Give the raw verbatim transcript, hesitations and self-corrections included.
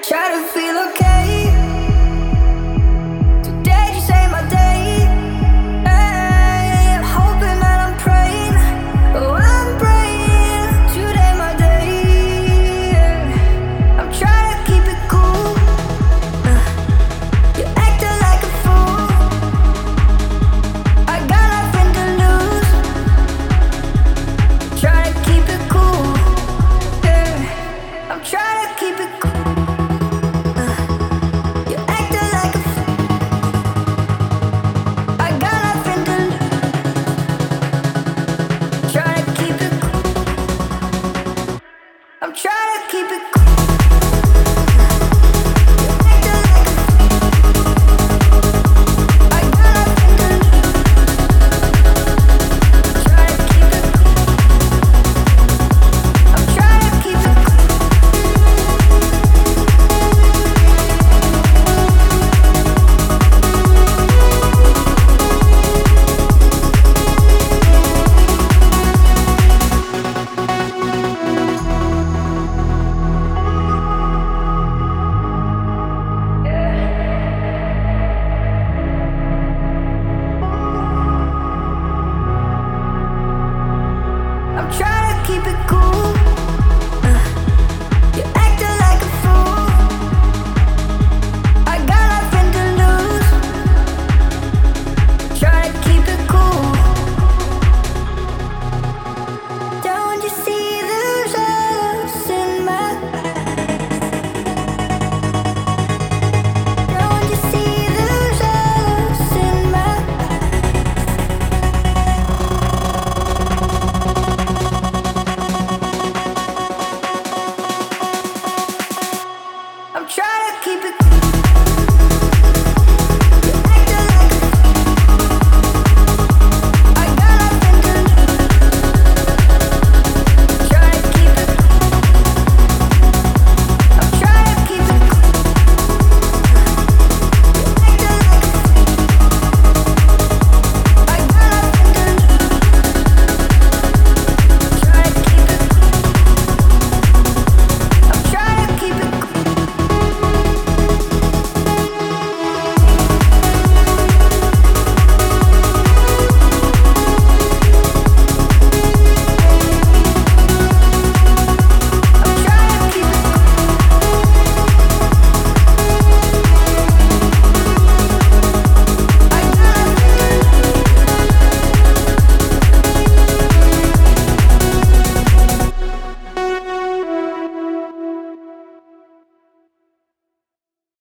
Try to feel okay. Today just ain't my day. Hey, I'm hoping that I'm praying. Oh, I'm praying. Today my day. I'm trying to keep it cool. Uh, you acting like a fool. I got nothing to lose. Try to keep it cool. Yeah, I'm trying to keep it cool.